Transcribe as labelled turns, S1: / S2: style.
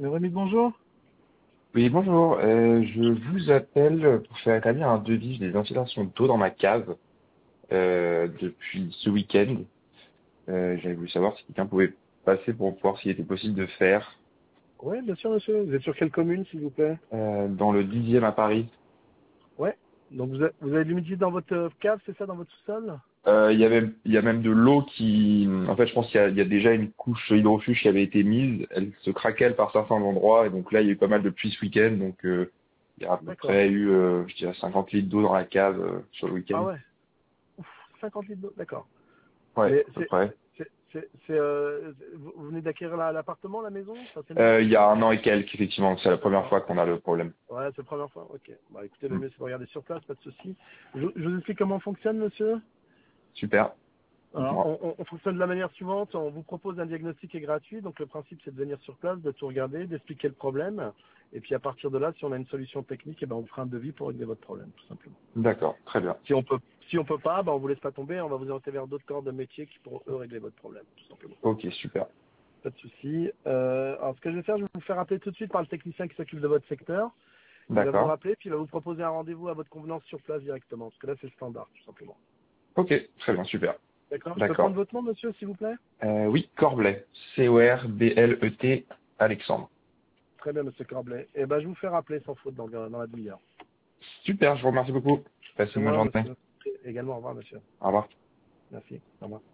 S1: Remise, bonjour.
S2: Oui, bonjour. Je vous appelle pour faire établir un devis des installations d'eau dans ma cave depuis ce week-end. J'avais voulu savoir si quelqu'un pouvait passer pour voir s'il était possible de faire
S1: Oui, bien sûr, monsieur. Vous êtes sur quelle commune, s'il vous plaît?
S2: dans le 10e à Paris.
S1: Ouais. Donc, vous avez de l'humidité dans votre cave, c'est ça, dans votre sous-sol?
S2: Il y a même de l'eau qui... En fait, je pense qu'il y a déjà une couche hydrofuge qui avait été mise. Elle se craquelle par certains endroits. Et donc là, il y a eu pas mal de pluie ce week-end. Donc il y a à peu
S1: D'accord.
S2: près eu, je dirais, 50 litres d'eau dans la cave sur le
S1: Ah
S2: week-end.
S1: ouais. Ouf, 50 litres d'eau, d'accord.
S2: Ouais,
S1: Mais
S2: à peu près.
S1: vous venez d'acquérir l'appartement, la maison? Ça, c'est
S2: Il
S1: nouveau?
S2: y a un an et quelques, effectivement. C'est la première
S1: D'accord.
S2: fois qu'on a le problème.
S1: Ouais, c'est la première fois. Ok. Bah, écoutez, le
S2: Hmm.
S1: mieux, c'est de regarder sur place, pas de souci. Je vous explique comment on fonctionne, monsieur.
S2: Super.
S1: Alors,
S2: Dites-moi.
S1: on fonctionne de la manière suivante. On vous propose un diagnostic qui est gratuit. Donc, le principe, c'est de venir sur place, de tout regarder, d'expliquer le problème. Et puis, à partir de là, si on a une solution technique, eh ben, on fera un devis pour régler votre problème, tout simplement.
S2: D'accord. Très bien.
S1: Si on peut pas, ben, on vous laisse pas tomber. On va vous orienter vers d'autres corps de métier qui pourront, eux, régler votre problème, tout simplement.
S2: Ok, super.
S1: Pas de souci. Alors, ce que je vais faire, je vais vous faire appeler tout de suite par le technicien qui s'occupe de votre secteur. Il va vous
S2: D'accord.
S1: rappeler, puis il va vous proposer un rendez-vous à votre convenance sur place directement. Parce que là, c'est le standard, tout simplement.
S2: Ok, très bien, super.
S1: D'accord. Je peux prendre
S2: D'accord.
S1: votre nom, monsieur, s'il vous plaît?
S2: Oui, Corblet. Corblet, Alexandre.
S1: Très bien, monsieur Corblet. Eh ben, je vous fais rappeler sans faute dans la demi-heure.
S2: Super, je vous remercie beaucoup. Passez
S1: C'est
S2: une bonne
S1: moi,
S2: journée.
S1: monsieur. Également, au revoir, monsieur.
S2: Au revoir.
S1: Merci. Au revoir.